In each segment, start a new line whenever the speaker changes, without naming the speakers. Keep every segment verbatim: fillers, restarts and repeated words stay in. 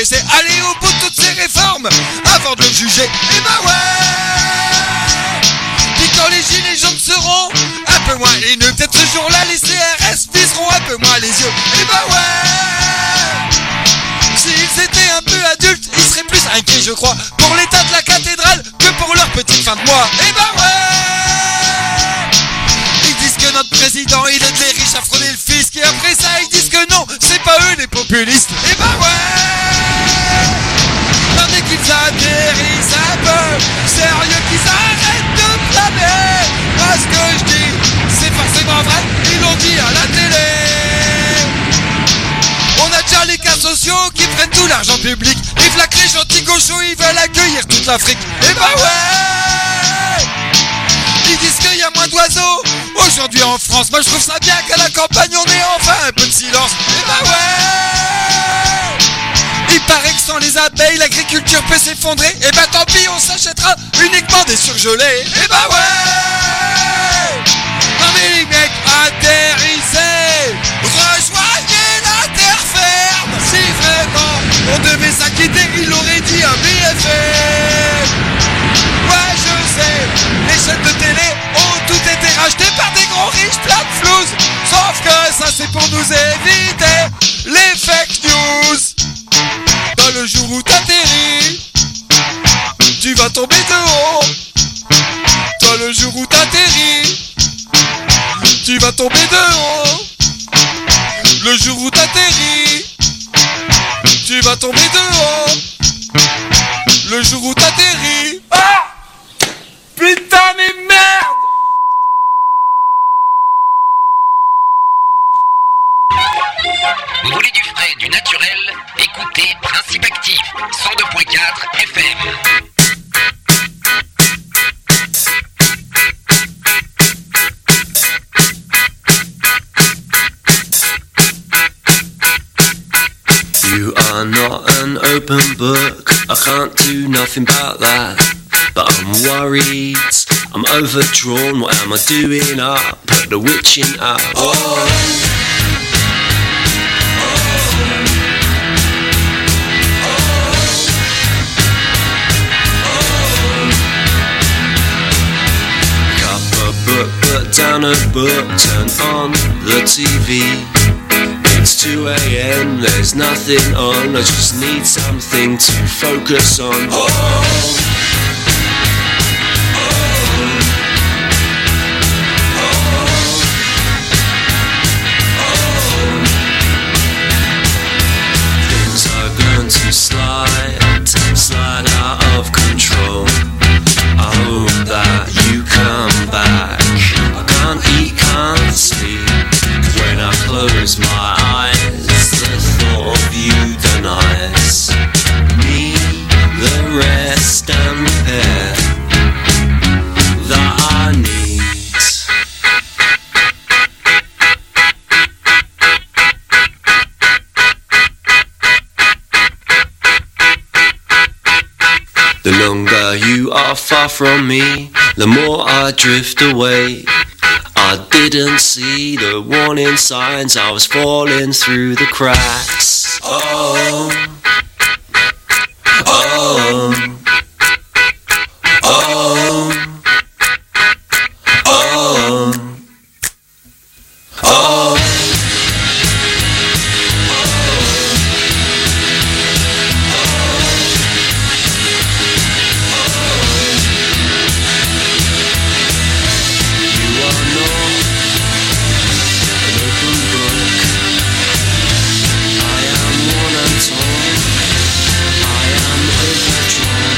c'est aller au bout de toutes ces réformes avant de le juger. Et bah ouais. Puis quand les gilets jaunes seront un peu moins haineux, peut-être ce jour-là les C R S viseront un peu moins les yeux. Et bah ouais. S'ils étaient un peu adultes, ils seraient plus inquiets je crois pour l'état de la cathédrale que pour leur petite fin de mois. Et bah ouais. Ils disent que notre président il aide les riches à frauder le fisc, et après ça ils disent que non, c'est pas eux les populistes. Et bah ouais. Non, dès qu'ils atterrissent un peu, sérieux qu'ils arrêtent de planer. Moi ce que je dis, c'est forcément vrai, ils l'ont dit à la télé. On a déjà les cas sociaux qui prennent tout l'argent public. Et v'là que les gentils gauchos ils veulent accueillir toute l'Afrique. Et bah ouais. Ils disent qu'il y a moins d'oiseaux aujourd'hui en France. Moi je trouve ça bien qu'à la campagne on ait enfin un peu de silence. Et bah ouais. Il paraît que sans les abeilles l'agriculture peut s'effondrer. Et bah tant pis, on s'achètera uniquement des surgelés. Et bah ouais. Non mais les mecs, atterrissez, rejoignez la terre ferme. Si vraiment on devait s'acquitter, il aurait dit un B F M. Ouais je sais, les chaînes de télé ont toutes été rachetées par des gros riches plein de flouze. Sauf que ça c'est pour nous éviter les fake news. Dans le jour où t'atterris, tu vas tomber de haut. Dans le jour où t'atterris, tu vas tomber de haut. Le jour où t'atterris, tu vas tomber de haut. Le jour où t'atterris. Ah! Putain mais merde!
Vous voulez du frais, du naturel? Écoutez Principe Actif, cent deux point quatre F M.
You are not an open book, I can't do nothing about that. But I'm worried, I'm overdrawn, what am I doing up? Put the witching up. Oh. Book, put down a book, turn on the T V. It's two a.m, there's nothing on, I just need something to focus on. Oh, oh, oh, oh. Things are going to slide, slide out of control. I hope that you come back. I can't eat, can't sleep. When I close my eyes, the thought of you denies me the rest and repair that I need. The longer you are far from me, the more I drift away. I didn't see the warning signs, I was falling through the cracks. Oh, oh, oh, oh, oh. Try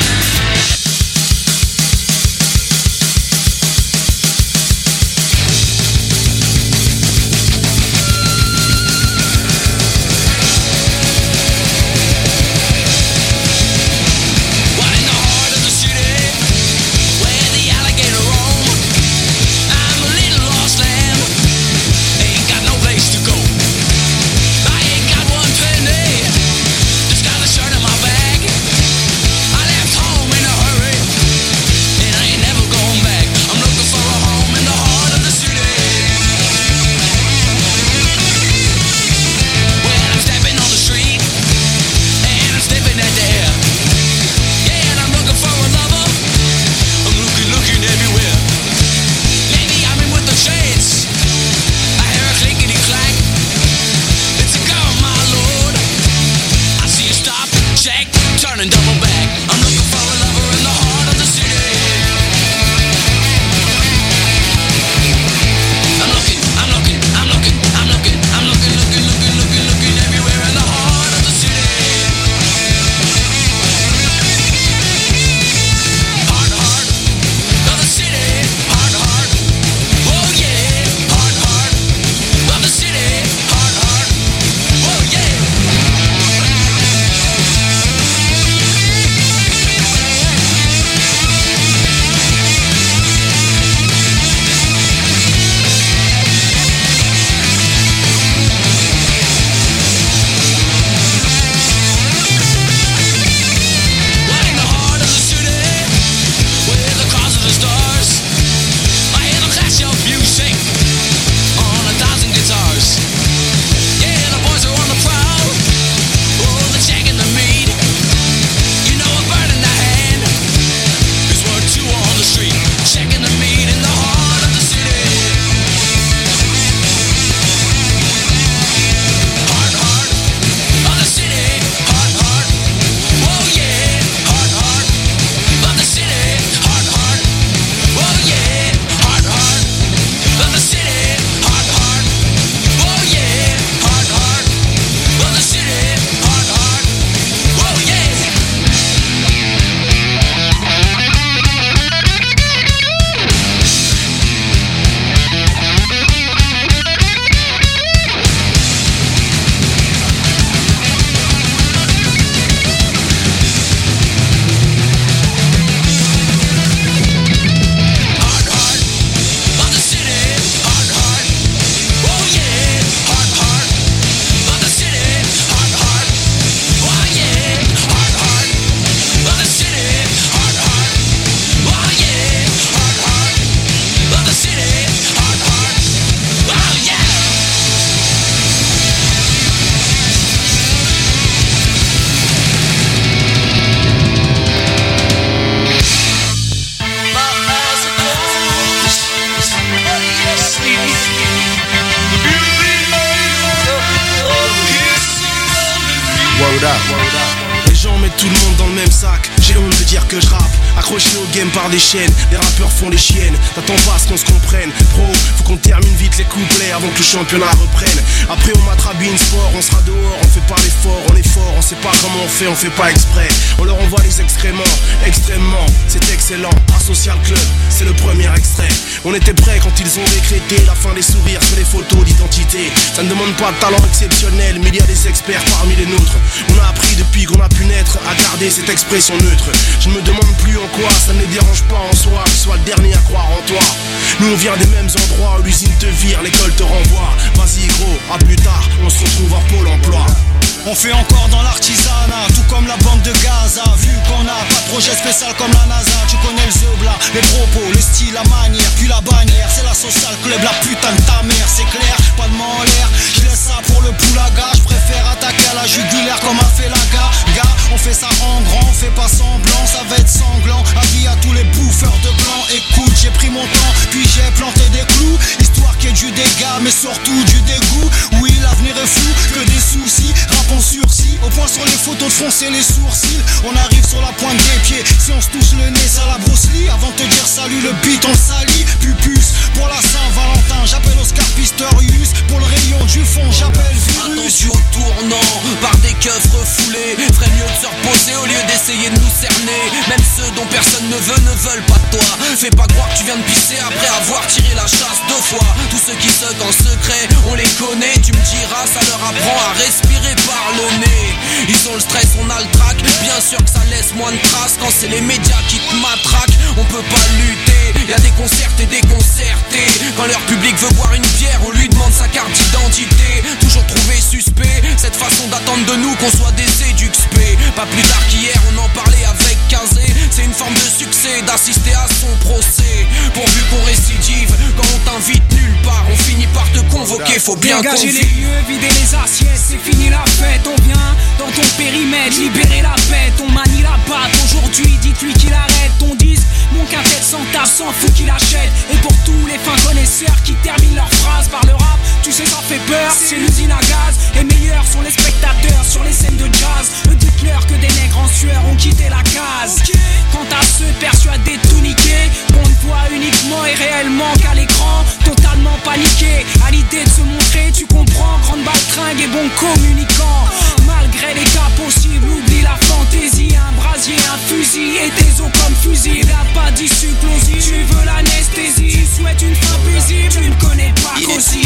Les gens mettent tout le monde dans le même sac. J'ai honte de dire que je rappe. Accroché au game par des chaînes. Les rappeurs font les chiennes. T'attends pas à ce qu'on se comprenne. Pro, faut qu'on termine vite les couplets avant que le championnat reprenne. Après on matrabine sport, on sera dehors. On fait pas l'effort, on est fort. On sait pas comment on fait, on fait pas exprès. On leur envoie les excréments, extrêmement. C'est excellent, Asocial Club, c'est le premier extrait. On était prêts quand ils ont décrété la fin des sourires sur les photos d'identité. Ça ne demande pas de talent exceptionnel, mais il y a des experts parmi les nôtres. On a appris depuis qu'on a pu naître à garder cette expression neutre. Je ne me demande plus en quoi, ça ne les dérange pas en soi que je sois le dernier à croire en toi. Nous on vient des mêmes endroits où l'usine te vire, l'école te renvoie. Vas-y gros, à plus tard, on se retrouve à Pôle emploi.
On fait encore dans l'artisanat, tout comme la bande de Gaza. Vu qu'on a pas de projet spécial comme la NASA. Tu connais le zeubla, les propos, le style, la manière, puis la bannière. C'est la Social Club, la putain de ta mère, c'est clair, pas de main en l'air. Je laisse ça pour le poulaga, je préfère attaquer à la jugulaire comme a fait la gars. Gars, on fait ça en grand, on fait pas semblant, ça va être sanglant. Avis à tous les bouffeurs de blanc, écoute, j'ai pris mon temps, puis j'ai planté des clous. Histoire qu'il y ait du dégât, mais surtout du dégoût. Oui, l'avenir est fou, que des soucis, rap en sursis, au point sur les photos de froncer les sourcils. On arrive sur la pointe des pieds, si on se touche le nez, ça la Bruce Lee. Avant de te dire salut, le beat on salit. Pupus, pour la Saint-Valentin, j'appelle Oscar Pistorius. Pour le rayon du fond, j'appelle Virus.
Attention au tournant, par des keufs refoulés. Ferait mieux de se reposer au lieu d'essayer de nous cerner. Même ceux dont personne ne veut, ne veulent pas de toi. Fais pas croire que tu viens de pisser après avoir tiré la chasse deux fois. Tous ceux qui suckent en secret, on les connaît. Tu me diras, ça leur apprend à respirer par le nez. Ils ont le stress, on a le trac. Bien sûr que ça laisse moins de traces. Quand c'est les médias qui te matraquent, on peut pas lutter. Y'a des concerts et des concertés. Quand leur public veut boire une bière, on lui demande sa carte d'identité. Toujours trouvé suspect cette façon d'attendre de nous qu'on soit des éduxpés. Pas plus tard qu'hier, on en parlait avec Kazé. C'est une forme de succès d'assister à son procès. Pourvu qu'on récidive, quand on t'invite nulle part, on finit par te convoquer, faut bien
dégager
convive.
les lieux, vider les assiettes, c'est fini la fête. On vient dans ton périmètre, libérer la bête. On manie la batte, aujourd'hui dites-lui qu'il arrête. Ton disque, mon quintet sans taf, s'en fout qu'il achète. Et pour tous les fins connaisseurs qui terminent leurs phrases par le rap, tu sais ça fait peur, c'est l'usine à gaz. Et meilleurs sont les spectateurs sur les scènes de jazz. Dites-leur que des nègres en sueur ont quitté la case. Quant à ceux persuadés de tout niquer, qu'on ne voit uniquement et réellement qu'à l'écran, totalement paniqué à l'idée de se montrer, tu comprends, grande baltringue et bon communicant. Malgré les cas possibles, oublie la fantaisie. Un brasier, un fusil et des os comme fusibles. Y'a pas d'issue plausible, tu veux l'anesthésie. Tu souhaites une fin paisible, tu ne connais pas qu'aussi.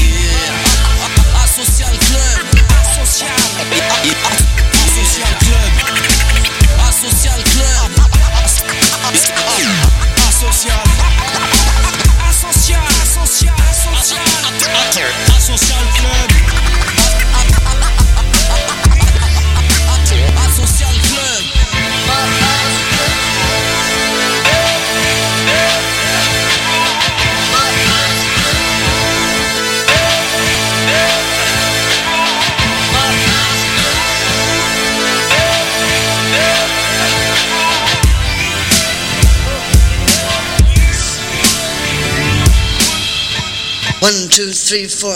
Asocial Club.
Asocial.
Asocial Club. Asocial Club.
Asocial. Asocial. Asocial. Asocial.
Asocial Club.
Asocial Club.
One, two, three, four.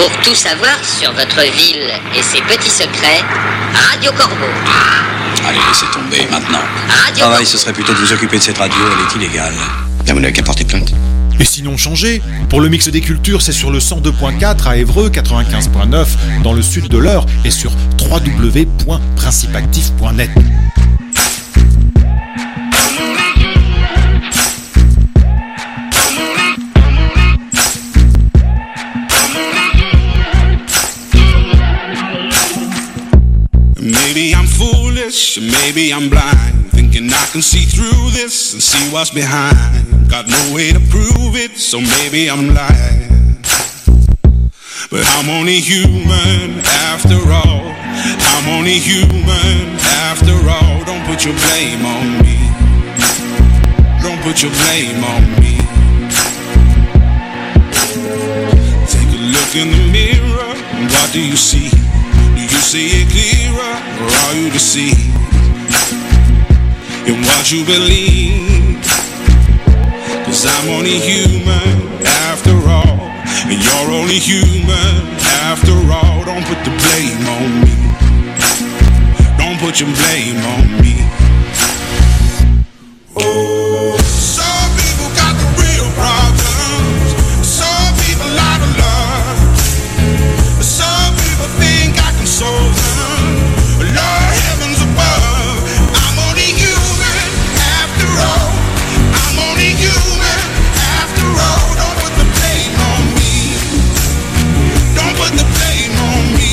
Pour tout savoir sur votre ville et ses petits secrets, Radio Corbeau.
Allez, laissez tomber maintenant.
Radio
Travail, ce serait plutôt de vous occuper de cette radio, elle est illégale. Là, vous n'avez qu'à porter plainte.
Et sinon changez. Pour le mix des cultures, c'est sur le cent deux point quatre à Évreux, quatre-vingt-quinze point neuf dans le sud de l'Eure et sur w w w point principactif point net.
Maybe I'm foolish, maybe I'm blind, thinking I can see through this and see what's behind. Got no way to prove it, so maybe I'm lying. But I'm only human after all. I'm only human after all. Don't put your blame on me. Don't put your blame on me. Take a look in the mirror, and what do you see? Do you see it clearer, or are you deceived in what you believe? 'Cause I'm only human after all, and you're only human after all. Don't put the blame on me. Don't put your blame on me. Oh, some people got the real problems. Some people out of love. Some people think I can solve them. Lord heavens above, I'm only human after all. I'm only human after all. Don't put the blame on me. Don't put the blame on me.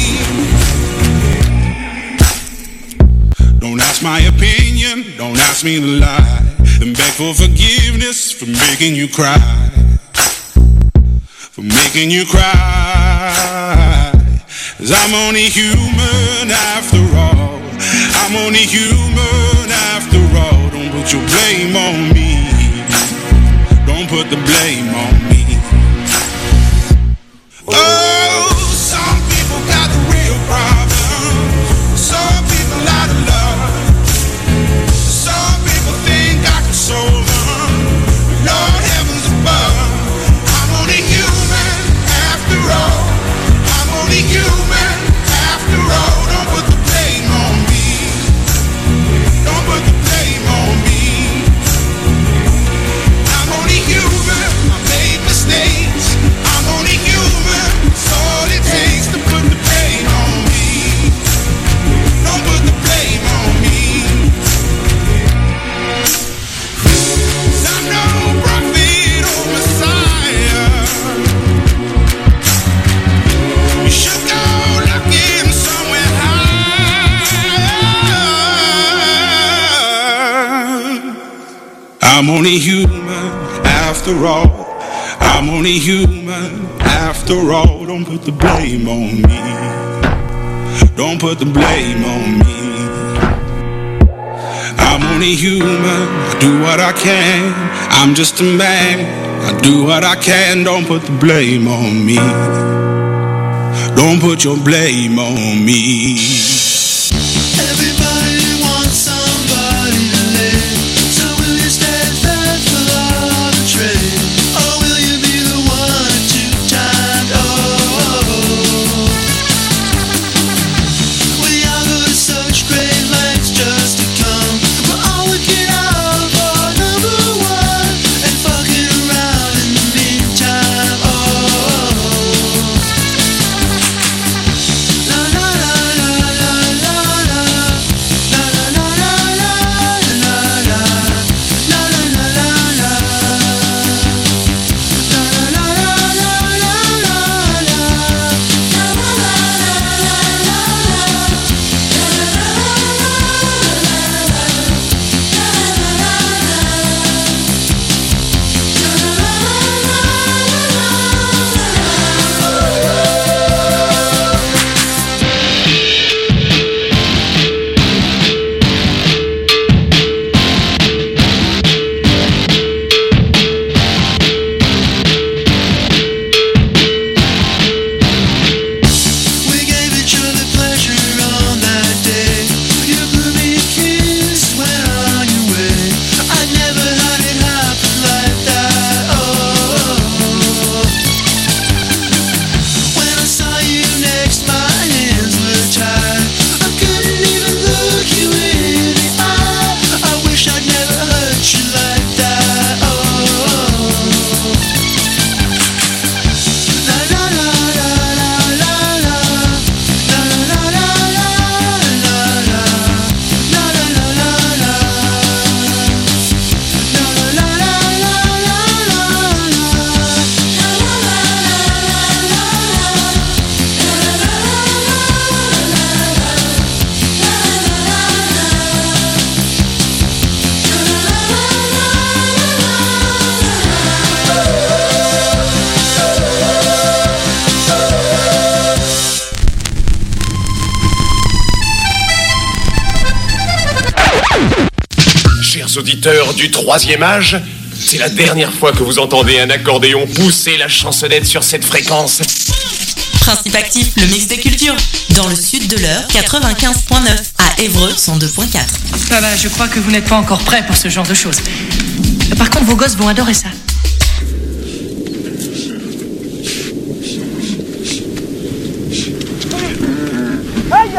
Don't ask my opinion, don't ask me to lie, and beg for forgiveness for making you cry. For making you cry. 'Cause I'm only human after all. I'm only human after all. Don't put your blame on me. Don't put the blame on me. Oh, some people got the real problems. Some people out of love. Some people think I can solve them. Lord heavens above, I'm only human after all. I'm only human after all. Don't put the blame on me. Don't put the blame on me. I'm only human. I made mistakes. I'm only human. It's all it takes to put the blame on me. Don't put the blame on me. 'Cause I'm no prophet or Messiah. You should go looking somewhere high. I'm only human after all. I'm only human after all. Don't put the blame on me. Don't put the blame on me. I'm only human. I do what I can. I'm just a man. I do what I can. Don't put the blame on me. Don't put your blame on me.
Everybody wants somebody to live. So will you stand fast for the trade? Or will you be the one to time? Oh, we all go to such great lengths just to come. We're all looking out for number one and fucking around in the meantime. Oh, la la la la la.
chers auditeurs du troisième âge, c'est la dernière fois que vous entendez un accordéon pousser la chansonnette sur cette fréquence.
Principe Actif, le mix des cultures. Dans le sud de l'heure, quatre-vingt-quinze point neuf. À Évreux, cent deux point quatre.
Ah bah, je crois que vous n'êtes pas encore prêts pour ce genre de choses. Par contre, vos gosses vont adorer ça.
Aïe!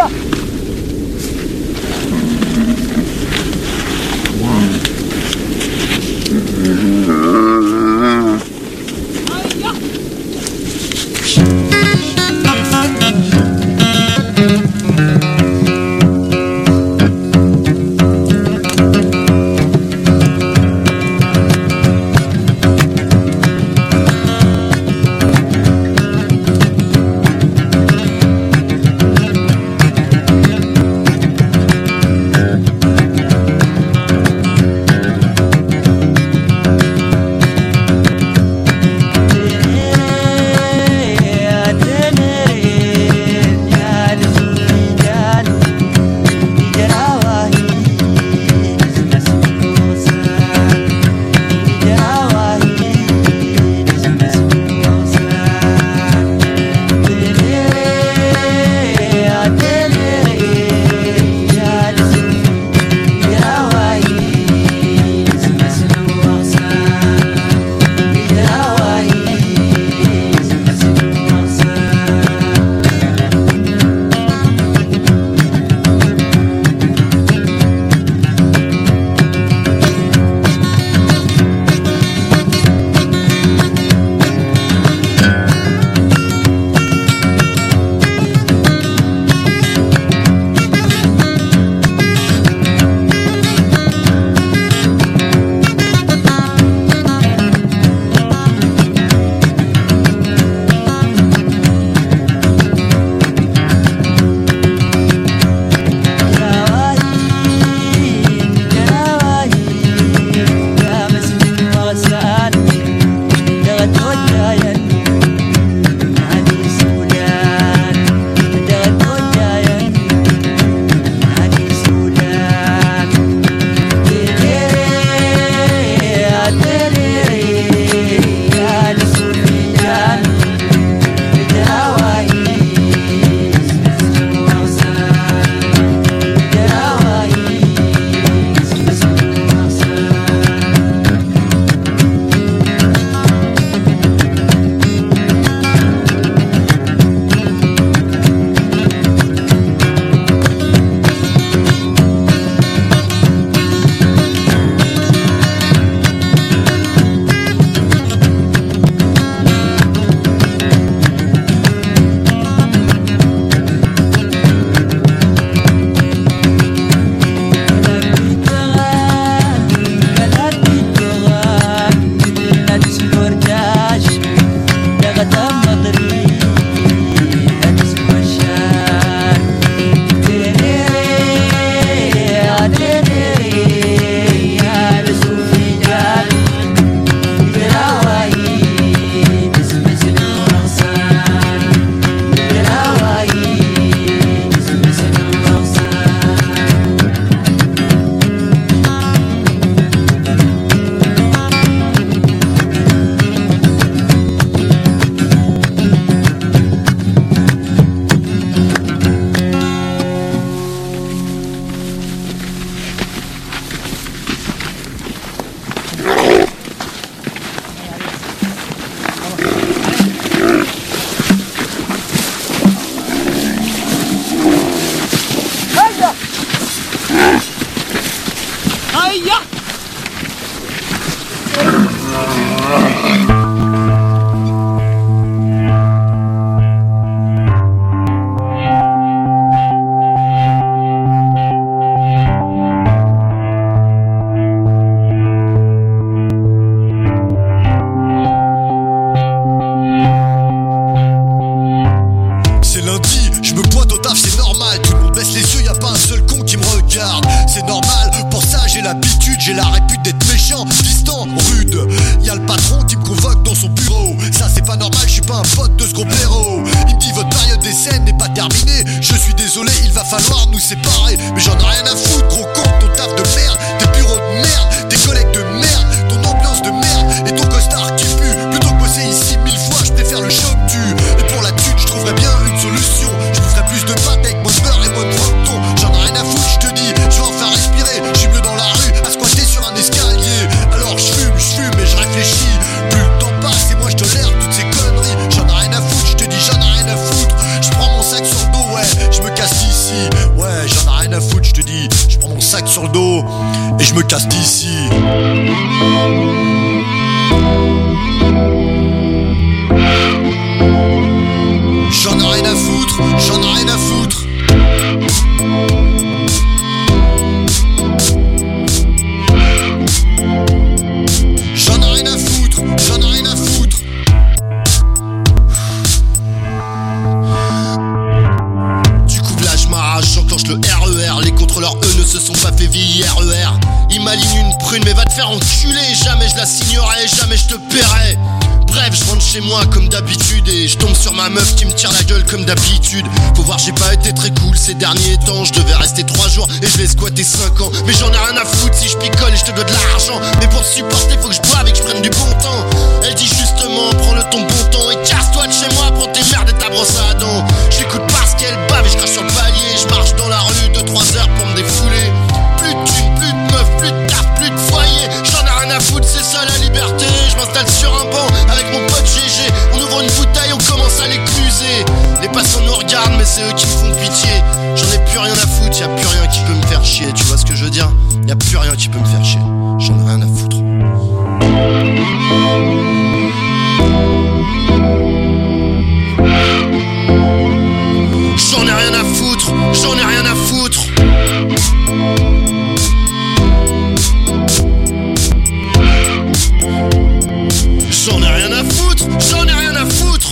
j'ai la répute d'être méchant, distant, rude. Y'a y'a le patron qui me convoque dans son bureau. Ça c'est pas normal, je suis pas un pote de ce gros blaireau. Il me dit votre période d'essai n'est pas terminée. Je suis désolé, il va falloir nous séparer. Mais j'en ai rien à foutre, gros con, ton taf de merde, tes bureaux de merde, tes collègues de merde, ton ambiance de merde et ton costard qui pue. Plutôt que bosser ici mille fois, je préfère le choc du. Et pour la thune, je trouverais bien une solution. Je me ferais plus de pâtes avec moins de beurre et moins de plancton. J'en ai rien à foutre, je te dis, je vais en faire respirer. Je suis mieux dans la rue, à squatter sur un escalier. Alors je fume, je fume et je réfléchis. Plus le temps passe et moi je tolère toutes ces conneries. J'en ai rien à foutre, je te dis, j'en ai rien à foutre. Je prends mon sac sur le dos, ouais, je me casse d'ici. Ouais, j'en ai rien à foutre, je te dis, je prends mon sac sur le dos et je me casse d'ici. J'en ai rien à foutre, j'en ai rien à foutre. J'en ai rien à foutre, j'en ai rien à foutre. Du coup là je m'arrache, j'enclenche le R E R. Les contrôleurs eux ne se sont pas fait vieillir R E R. Ils m'alignent une prune mais va te faire enculer. Jamais je la signerai, jamais je te paierai. Bref, je rentre chez moi comme d'habitude et je tombe sur ma meuf qui me tire la gueule comme d'habitude. Faut voir, j'ai pas été très cool ces derniers temps. Je devais rester trois jours et je l'ai squatté cinq ans. Mais j'en ai rien à foutre si je picole et je te dois de l'argent. Mais pour supporter, faut que je boive et que je prenne du bon temps. Elle dit justement, prends-le ton bon temps et casse-toi de chez moi, prends tes merdes et ta brosse à dents. Je l'écoute parce qu'elle bave et je crache sur le palier. Je marche dans la rue deux trois heures pour me défouler. Plus de thunes, plus de meufs, plus de taf, plus de foyer. J'en ai rien à foutre, c'est ça la liberté. Je m'installe sur un banc avec mon pote G G. On ouvre une bouteille, on commence à l'écluser. Les passants nous regardent mais c'est eux qui me font pitié. J'en ai plus rien à foutre, y'a plus rien qui peut me faire chier. Tu vois ce que je veux dire? Y'a plus rien qui peut me faire chier. J'en ai rien à foutre. J'en ai rien à foutre, j'en ai rien à foutre. J'en ai rien à foutre, j'en ai rien à foutre.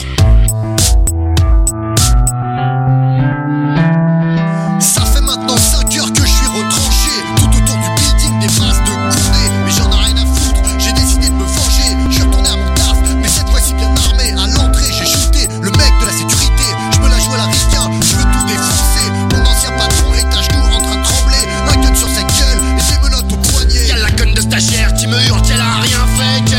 Ça fait maintenant cinq heures que je suis retranché. Tout autour du building des bases de Condé. Mais j'en ai rien à foutre, j'ai décidé de me venger. Je suis retourné à mon taf, mais cette fois-ci bien armé. À l'entrée j'ai shooté le mec de la sécurité. Je me la joue à la ricain, je veux tout défoncer. Mon ancien patron est à genoux en train de trembler. Un gun sur sa gueule et des menottes au poignet. Y'a la conne de stagiaire qui me hurle qu'elle a rien fait.